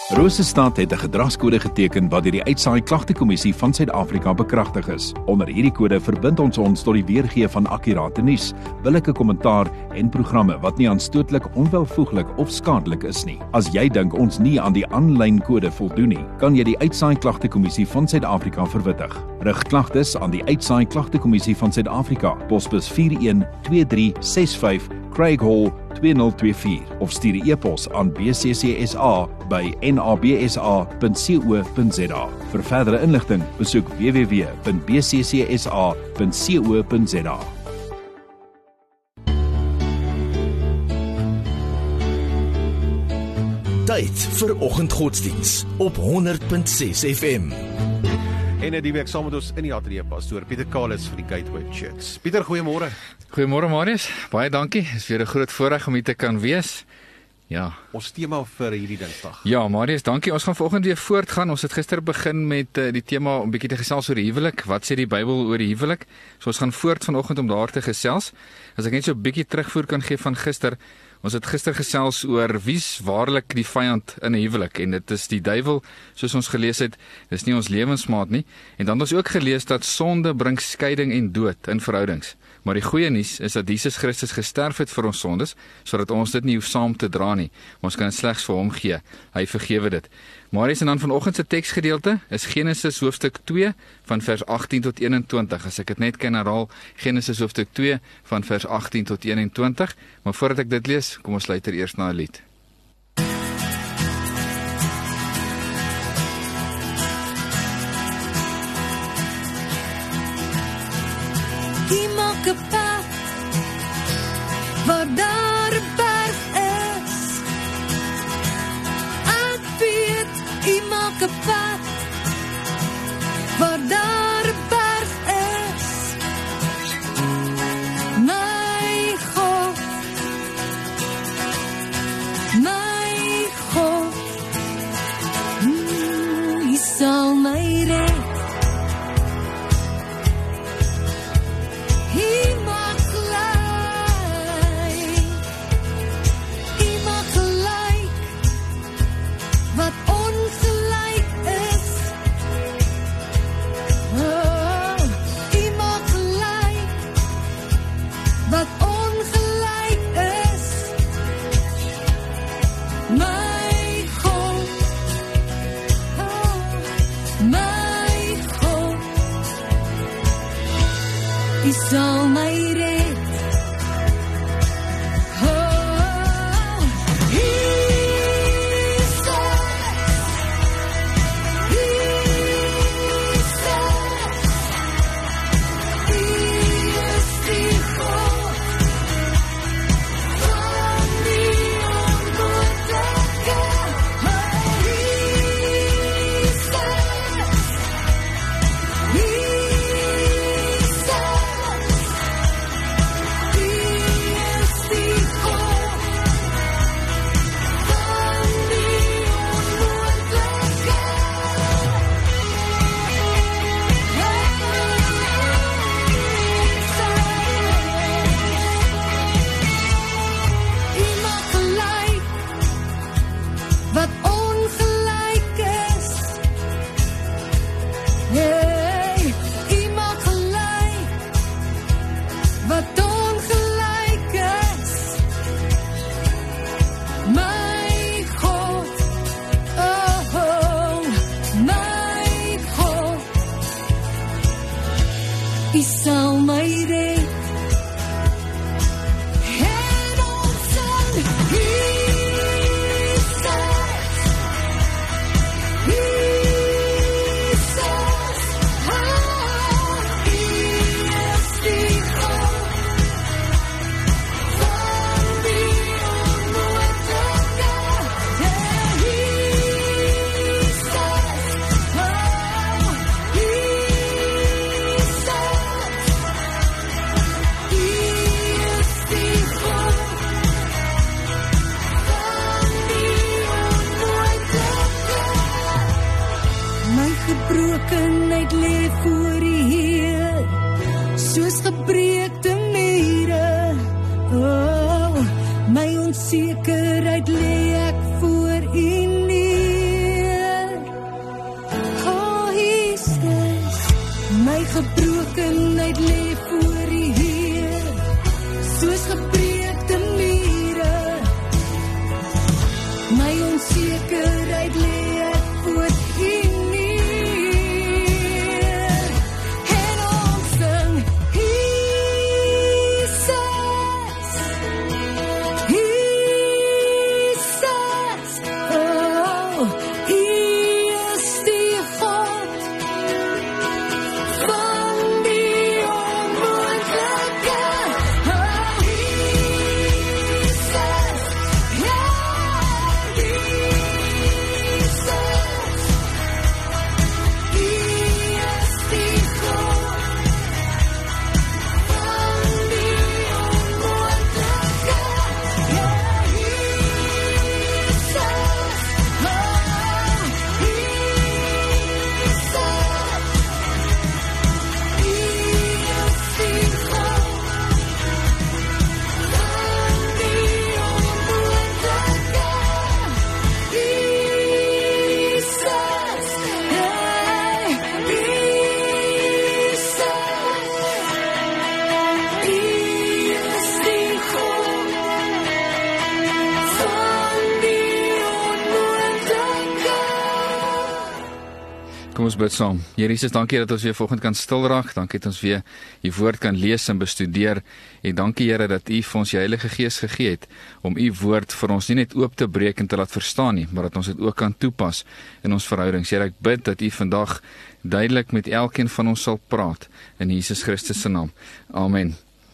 Rosestad het 'n gedragskode geteken wat deur die Uitsaai Klagtekommissie van Suid-Afrika bekragtig is. Onder hierdie kode verbind ons tot die weergee van akkurate nuus, billike kommentaar en programme wat nie aanstootlik, onwelvoeglik of skadelik is nie. As jy dink ons nie aan die aanlyn kode voldoen nie, kan jy die Uitsaai Klagtekommissie van Suid-Afrika verwittig. Rig klagtes aan die Uitsaai Klagtekommissie van Suid-Afrika, posbus 412365 Craig Hall 2024 of stuur 'n e-pos aan bccsa@nabsa.co.za. Vir verdere inligting, besoek www.bccsa.co.za. Tyd vir oggendgodsdiens op 100.6 FM. En die week saam met ons in die ateljee pastoor Pieter Kalis van die Gateway Church. Pieter, goeiemôre. Goeiemôre Marius, baie dankie. Dit is weer 'n groot voorreg om hier te kan wees. Ja. Ons tema vir hierdie Dinsdag. Ja, Marius, dankie. Ons gaan vanoggend weer voortgaan. Ons het gister begin met die tema om 'n bietjie te gesels oor die huwelik. Wat sê die Bybel oor die huwelik? So ons gaan voort vanoggend om daar te gesels. As ek net so 'n bietjie terugvoer kan gee van gister. Ons het gister gesels oor wie's waarlik die vyand in 'n huwelik en dit is die duiwel, soos ons gelees het. Dis nie ons lewensmaat nie. En dan het ons ook gelees dat sonde bring skeiding en dood in verhoudings. Maar die goeie nuus is dat Jesus Christus gesterf het vir ons sondes, sodat ons dit nie hoef saam te dra nie. Ons kan dit slegs vir hom gee. Hy vergewe dit. Marius, en dan vanoggend se teksgedeelte is Genesis hoofstuk 2 van vers 18 tot 21. As ek dit net kan herhaal, Genesis hoofstuk 2 van vers 18 tot 21. Maar voordat ek dit lees, kom ons luister eers na 'n lied. Die maak 'n pad waar daar 'n berg is. Ek weet, die maak 'n pad waar daar 'n berg is. My God, My onsekerheid lê ek voor U neer. En ons sing Jesus, Jesus, oh, U is die God van die onmoontlike. Oh, Jesus, ja, Jesus, U is die God van die onmoontlike. Ja, Jesus, oh, Jesus, U is die God van die onmoontlike. Jesus, hey, Jesus, U is die God van die onmoontlike. Kom ons bid saam. Here Jesus, dankie dat ons weer vanoggend kan stil raak. Dankie dat ons weer U woord kan lees en bestudeer. En dankie Here dat U vir ons die Heilige Gees gegee het om U woord vir ons nie net oop te breek en te laat verstaan nie, maar dat ons dit ook kan toepas in ons verhoudings. Here, ek bid dat U vandag duidelik met elkeen van ons sal praat in Jesus Christus se naam. Amen.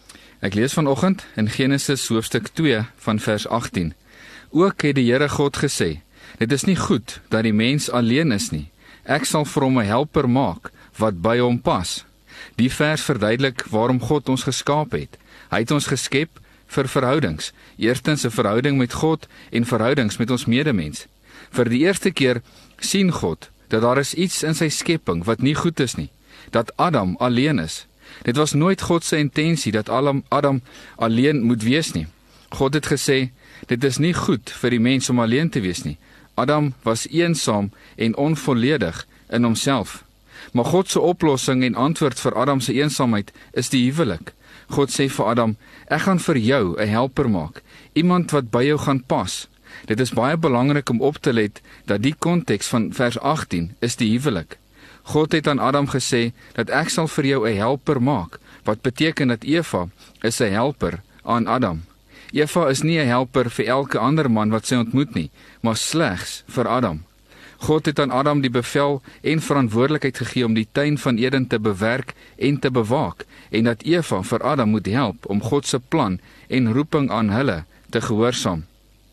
Ek lees vanoggend in Genesis hoofstuk 2 van vers 18. Ook het die Here God gesê: Dit is nie goed dat die mens alleen is nie. Ek sal vir hom 'n helper maak wat by hom pas. Die vers verduidelik waarom God ons geskaap het. Hy het ons geskep vir verhoudings. Eerstens 'n verhouding met God en verhoudings met ons medemens. Vir die eerste keer sien God dat daar is iets in sy skepping wat nie goed is nie. Dat Adam alleen is. Dit was nooit God se intensie dat Adam alleen moet wees nie. God het gesê, dit is nie goed vir die mens om alleen te wees nie. Adam was eensaam en onvolledig in homself. Maar God se oplossing en antwoord vir Adam se eensaamheid is die huwelik. God sê vir Adam, ek gaan vir jou 'n helper maak, iemand wat by jou gaan pas. Dit is baie belangrik om op te let dat die konteks van vers 18 is die huwelik. God het aan Adam gesê dat ek sal vir jou 'n helper maak, wat beteken dat Eva is 'n helper aan Adam. Eva is nie 'n helper vir elke ander man wat sy ontmoet nie, maar slegs vir Adam. God het aan Adam die bevel en verantwoordelikheid gegee om die tuin van Eden te bewerk en te bewaak, en dat Eva vir Adam moet help om God se plan en roeping aan hulle te gehoorsaam.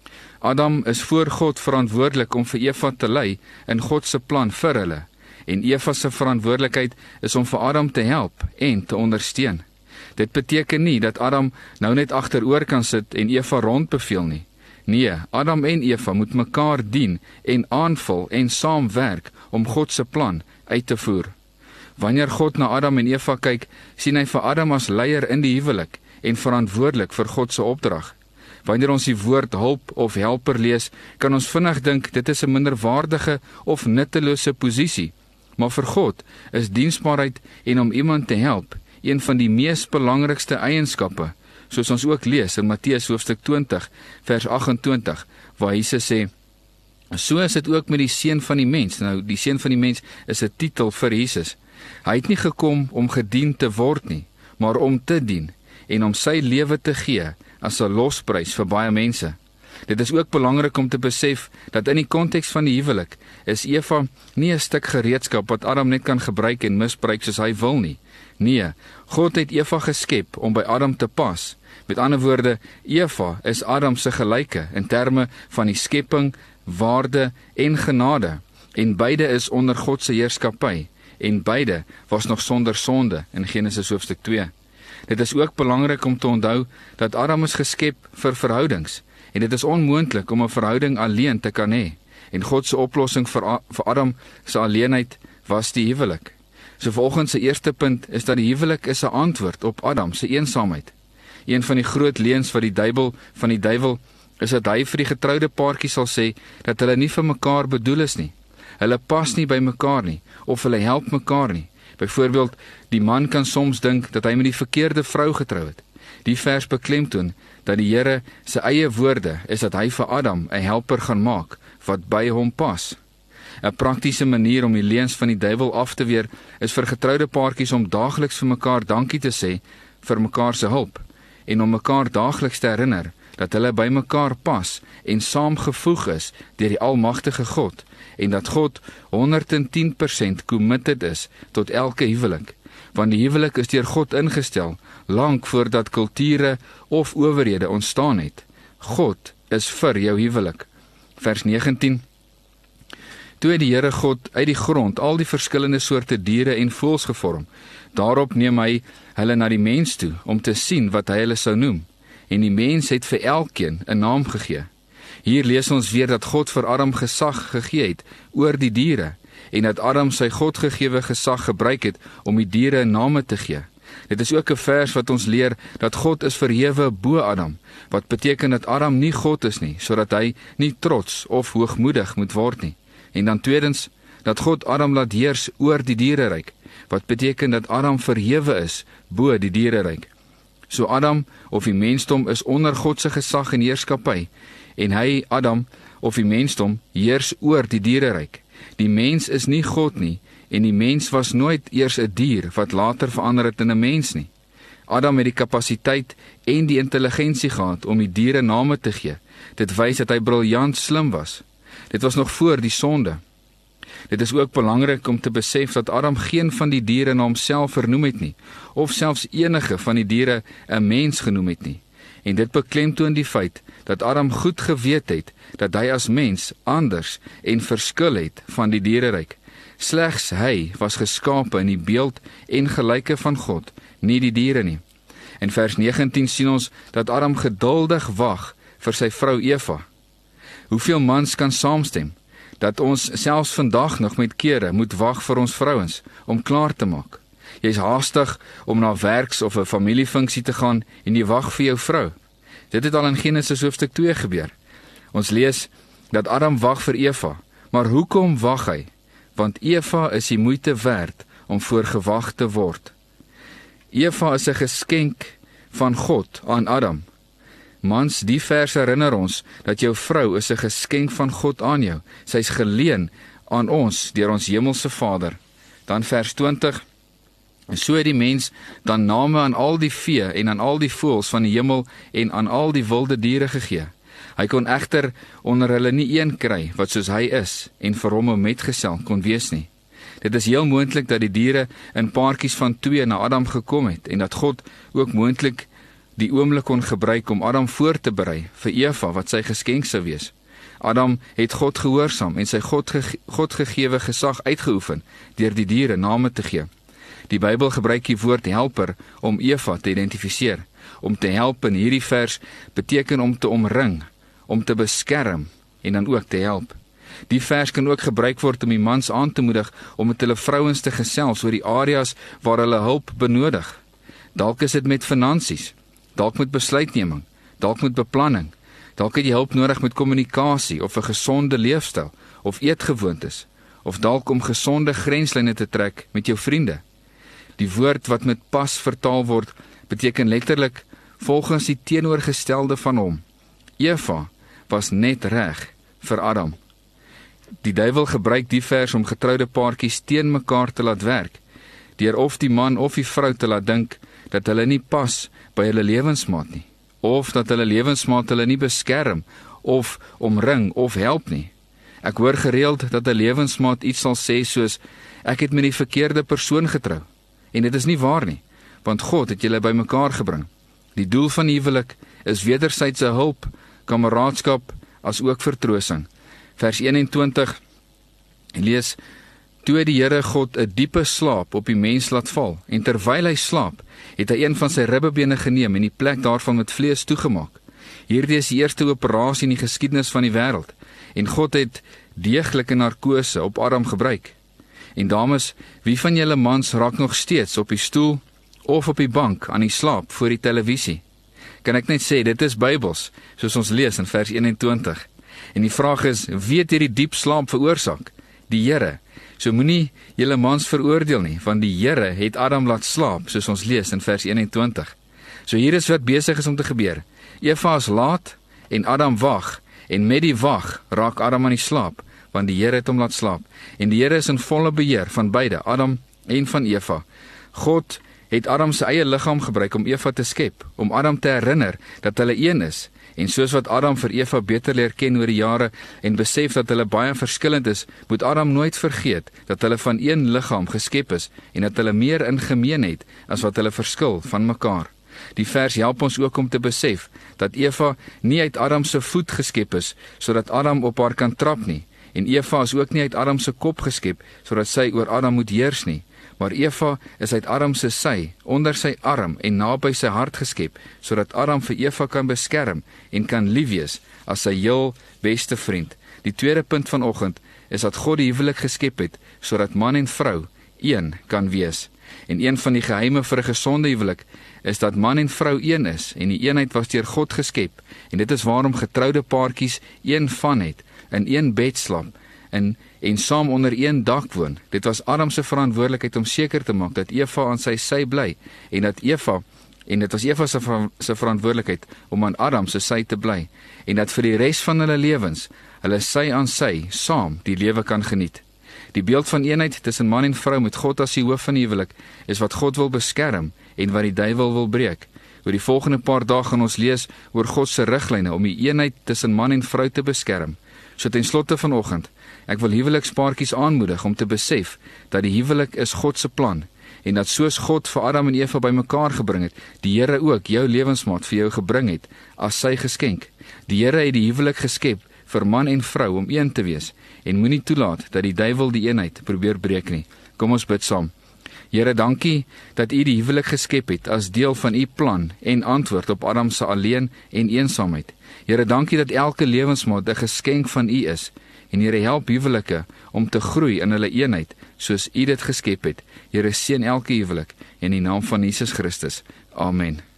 Adam is voor God verantwoordelik om vir Eva te lei in God se plan vir hulle, en Eva se verantwoordelikheid is om vir Adam te help en te ondersteun. Dit beteken nie dat Adam nou net agteroor kan sit en Eva rondbeveel nie. Nee, Adam en Eva moet mekaar dien en aanvul en saamwerk om God se plan uit te voer. Wanneer God na Adam en Eva kyk, sien hy vir Adam as leier in die huwelik en verantwoordelik vir God se opdrag. Wanneer ons die woord hulp of helper lees, kan ons vinnig dink dit is 'n minderwaardige of nuttelose posisie. Maar vir God is diensbaarheid en om iemand te help een van die mees belangrikste eienskappe, soos ons ook lees in Matteus hoofstuk 20 vers 28, waar Jesus sê, so is dit ook met die seun van die mens. Nou, die seun van die mens is 'n titel vir Jesus. Hy het nie gekom om gedien te word nie, maar om te dien en om sy lewe te gee as 'n losprys vir baie mense. Dit is ook belangrik om te besef dat in die konteks van die huwelik is Eva nie 'n stuk gereedskap wat Adam net kan gebruik en misbruik soos hy wil nie. Nee, God het Eva geskep om by Adam te pas. Met ander woorde, Eva is Adam se gelyke in terme van die skepping, waarde en genade, en beide is onder God se heerskappy, en beide was nog sonder sonde in Genesis hoofstuk 2. Dit is ook belangrik om te onthou dat Adam is geskep vir verhoudings, en dit is onmoontlik om 'n verhouding alleen te kan hê. En God se oplossing vir Adam se alleenheid was die huwelik. So volgens se eerste punt is dat die huwelik is 'n antwoord op Adam se eensaamheid. Een van die groot leuns van die duiwel is dat hy vir die getroude paartjie sal sê dat hulle nie vir mekaar bedoel is nie. Hulle pas nie by mekaar nie, of hulle help mekaar nie. Byvoorbeeld, die man kan soms dink dat hy met die verkeerde vrou getrou het. Die vers beklemtoon dat die Here sy eie woorde is dat hy vir Adam 'n helper gaan maak wat by hom pas. 'n Praktiese manier om die leuns van die duiwel af te weer is vir getroude paartjies om daagliks vir mekaar dankie te sê vir mekaar se hulp en om mekaar daagliks te herinner dat hulle by mekaar pas en saamgevoeg is deur die almagtige God en dat God 110% committed is tot elke huwelik, want die huwelik is deur God ingestel lank voordat kulture of owerhede ontstaan het. God is vir jou huwelik. Vers 19. Toe het die Here God uit die grond al die verskillende soorte diere en voëls gevorm. Daarop neem hy hulle na die mens toe om te sien wat hy hulle sou noem. En die mens het vir elkeen 'n naam gegee. Hier lees ons weer dat God vir Adam gesag gegee het oor die diere en dat Adam sy Godgegewe gesag gebruik het om die diere name te gee. Dit is ook 'n vers wat ons leer dat God is verhewe bo Adam, wat beteken dat Adam nie God is nie, sodat hy nie trots of hoogmoedig moet word nie. En dan tweedens, dat God Adam laat heers oor die diereryk, wat beteken dat Adam verhewe is bo die diereryk. So Adam of die mensdom is onder God se gesag en heerskappy, en hy, Adam, of die mensdom, heers oor die diereryk. Die mens is nie God nie, en die mens was nooit eers 'n dier wat later verander het in 'n mens nie. Adam het die kapasiteit en die intelligensie gehad om die diere name te gee. Dit wys dat hy briljant slim was. Dit was nog voor die sonde. Dit is ook belangrik om te besef dat Adam geen van die diere na homself vernoem het nie, of selfs enige van die diere 'n mens genoem het nie. En dit beklemtoon die feit dat Adam goed geweet het dat hy as mens anders en verskil het van die diereryk. Slegs hy was geskape in die beeld en gelyke van God, nie die diere nie. In vers 19 sien ons dat Adam geduldig wag vir sy vrou Eva. Hoeveel mans kan saamstem dat ons selfs vandag nog met kere moet wag vir ons vrouens om klaar te maak? Jy's haastig om na werks of 'n familiefunksie te gaan en jy wag vir jou vrou. Dit het al in Genesis hoofstuk 2 gebeur. Ons lees dat Adam wag vir Eva, maar hoekom wag hy? Want Eva is die moeite werd om voorgewag te word. Eva is 'n geskenk van God aan Adam. Mans, die vers herinner ons dat jou vrou is 'n geskenk van God aan jou. Sy's geleen aan ons deur ons hemelse Vader. Dan vers 20. So het die mens dan name aan al die vee en aan al die voëls van die hemel en aan al die wilde diere gegee. Hy kon egter onder hulle nie een kry wat soos hy is en vir hom 'n metgesel kon wees nie. Dit is heel moontlik dat die diere in paartjies van 2 na Adam gekom het en dat God ook moontlik die oomblik kon gebruik om Adam voor te berei vir Eva wat sy geskenk sou wees. Adam het God gehoorsaam en sy Godgegewe gesag uitgeoefen deur die diere name te gee. Die Bybel gebruik die woord helper om Eva te identifiseer. Om te help in hierdie vers beteken om te omring, om te beskerm en dan ook te help. Die vers kan ook gebruik word om die mans aan te moedig om met hulle vrouens te gesels oor die areas waar hulle hulp benodig. Dalk is dit met finansies, dalk met besluitneming, dalk met beplanning, dalk het jy hulp nodig met kommunikasie of 'n gesonde leefstyl of eetgewoontes, of dalk om gesonde grenslyne te trek met jou vriende. Die woord wat met pas vertaal word, beteken letterlik volgens die teenoorgestelde van hom. Eva was net reg vir Adam. Die duiwel gebruik die vers om getroude paartjies teen mekaar te laat werk, deur of die man of die vrou te laat dink dat hulle nie pas by hulle lewensmaat nie, of dat hulle lewensmaat hulle nie beskerm of omring of help nie. Ek hoor gereeld dat 'n lewensmaat iets sal sê soos, ek het met die verkeerde persoon getrou. En dit is nie waar nie, want God het julle by mekaar gebring. Die doel van die huwelik is wederwysige hulp, kameraadskap, as ook vertroosting. Vers 21 lees, toe het die Here God 'n diepe slaap op die mens laat val, en terwyl hy slaap, het hy een van sy ribbebene geneem en die plek daarvan met vlees toegemaak. Hierdie is die eerste operasie in die geskiedenis van die wêreld, en God het deeglike narkose op Adam gebruik. En dames, wie van julle mans raak nog steeds op die stoel of op die bank aan die slaap voor die televisie? Kan ek net sê, dit is Bybels, soos ons lees in vers 21. En die vraag is, wie het hierdie diep slaap veroorsaak? Die Here. So moenie julle mans veroordeel nie, want die Here het Adam laat slaap, soos ons lees in vers 21. So hier is wat besig is om te gebeur. Eva is laat en Adam wag, en met die wag raak Adam aan die slaap, want die Here het hom laat slaap. En die Here is in volle beheer van beide, Adam en van Eva. God het Adam se eie liggaam gebruik om Eva te skep, om Adam te herinner dat hulle een is. En soos wat Adam vir Eva beter leer ken oor die jare en besef dat hulle baie verskillend is, moet Adam nooit vergeet dat hulle van een liggaam geskep is en dat hulle meer in gemeen het as wat hulle verskil van mekaar. Die vers help ons ook om te besef dat Eva nie uit Adam se voet geskep is sodat Adam op haar kan trap nie, en Eva is ook nie uit Adam se kop geskep sodat sy oor Adam moet heers nie. Maar Eva is uit Adam se sy, onder sy arm en naby sy hart geskep, sodat Adam vir Eva kan beskerm en kan lief wees as sy heel beste vriend. Die tweede punt vanoggend is dat God die huwelik geskep het, sodat man en vrou een kan wees. En een van die geheime vir 'n gesonde huwelik is dat man en vrou een is, en die eenheid was deur God geskep, en dit is waarom getroude paartjies een van het, in een bed slaap, en saam onder een dak woon. Dit was Adam se verantwoordelikheid om seker te maak dat Eva aan sy sy bly, en dit was Eva se verantwoordelikheid om aan Adam se sy te bly, en dat vir die res van hulle lewens, hulle sy aan sy, saam die lewe kan geniet. Die beeld van eenheid tussen man en vrou met God as die hoof van die huwelik, is wat God wil beskerm, en wat die duiwel wil breek. Oor die volgende paar dae gaan ons lees oor God se riglyne om die eenheid tussen man en vrou te beskerm. So ten slotte vanoggend, ek wil huwelikspaartjies aanmoedig om te besef dat die huwelik is God se plan, en dat soos God vir Adam en Eva bymekaar gebring het, die Here ook jou lewensmaat vir jou gebring het as sy geskenk. Die Here het die huwelik geskep vir man en vrou om een te wees, en moenie toelaat dat die duiwel die eenheid probeer breek nie. Kom ons bid saam. Here, dankie dat U die huwelik geskep het as deel van U plan en antwoord op Adam se alleen en eensaamheid. Here, dankie dat elke lewensmaat 'n geskenk van U is, en Here, help huwelike om te groei in hulle eenheid soos U dit geskep het. Here, seën elke huwelik in die naam van Jesus Christus. Amen.